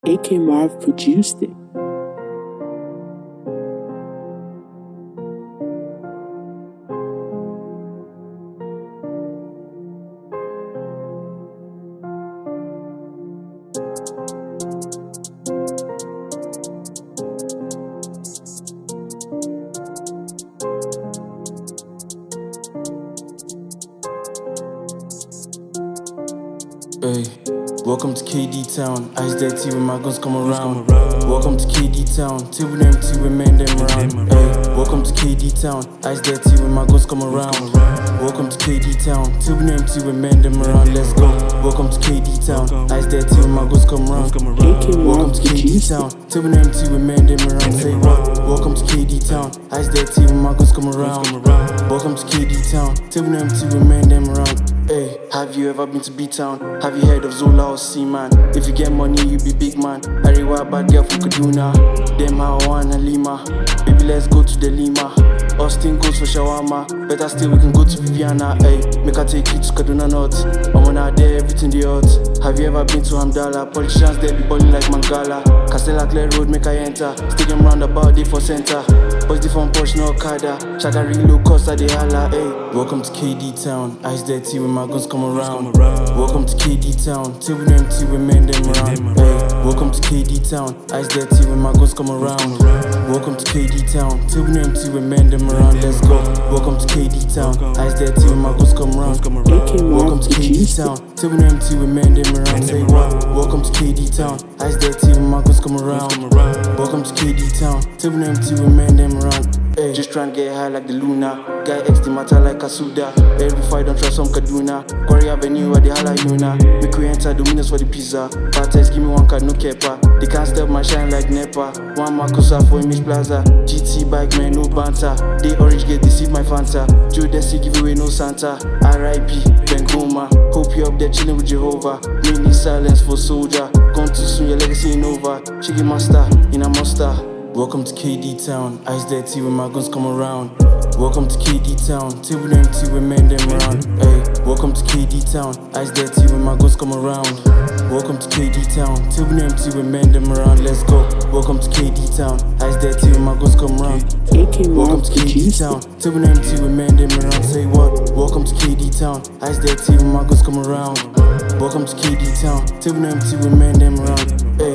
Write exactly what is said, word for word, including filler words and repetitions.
A K Marv produced it. Hey, welcome to K D Town. Ice that tea when my guns come around. Welcome to K D Town. Table empty when men them around. Hey, welcome to K D Town. Ice that tea when my guns come around. Welcome to K D Town. Table empty when men them around. Let's go. Welcome to K D Town. Ice that tea when my guns come around. Welcome to K D Town. Table empty when men them around. Say what? Welcome to K D Town. Ice that tea when my guns come around. Welcome to K D Town. Table empty when men them around. Hey, have you ever been to B-Town? Have you heard of Zola or C-Man? If you get money, you be big man. I reward bad girl from Kaduna. Them Hawan and Lima. Baby, let's go to the Lima. Austin goes for shawarma. Better still, we can go to Viviana. Hey, make her take you to Kaduna North. I'm on out there, everything the odds. Have you ever been to Hamdala? Politicians, they be balling like Mangala. Castella Clare Road, make I enter. Stadium roundabout, they for center. Boys different Porsche, no Okada. Shagari low cost, I they holla. Hey, welcome to K D Town. Ice dirty when my guns come around. Welcome to K D Town. Table empty when men them around. Hey, welcome to K D Town. Ice dirty when my guns come around. Welcome to K D Town. Table empty when men them around. Let's go. Welcome to K D Town. Ice dirty when my guns come around. Welcome to K D Town. Table empty when men them around. Say what? Welcome to K D Town. Ice dirty when my guns come around. Welcome to K D Town. Table empty when men them around. Hey, just tryna get high like the Luna. Guy X the matter like Kasuda. Every fight don't trust some Kaduna. Quarry Avenue at the Hala Yuna. Make we enter the winners for the pizza. Parties give me one card, no kepa. They can't stop my shine like Nepa. One Makosa for Image Plaza. G T bike man, no banter. They orange get deceive my Fanta. Joe Desi give away no Santa. R I P Bengoma. Hope you up there chilling with Jehovah. Mini silence for soldier. Gone too soon, your legacy ain't over. Chiggy master in a monster. Welcome to K D Town. Ice dirty when my guns come around. Welcome to K D Town. Table empty when men them around. Hey, welcome to K D Town. Ice dirty when my guns come around. Welcome to K D Town. Table empty when men them around. Let's go. Welcome to K D Town. Ice dirty when my guns come around. Welcome to K D Town. Table empty when men them around. Say what? Welcome to K D Town. Ice dirty when my guns come around. Welcome to K D Town. Table empty when men them around. Hey.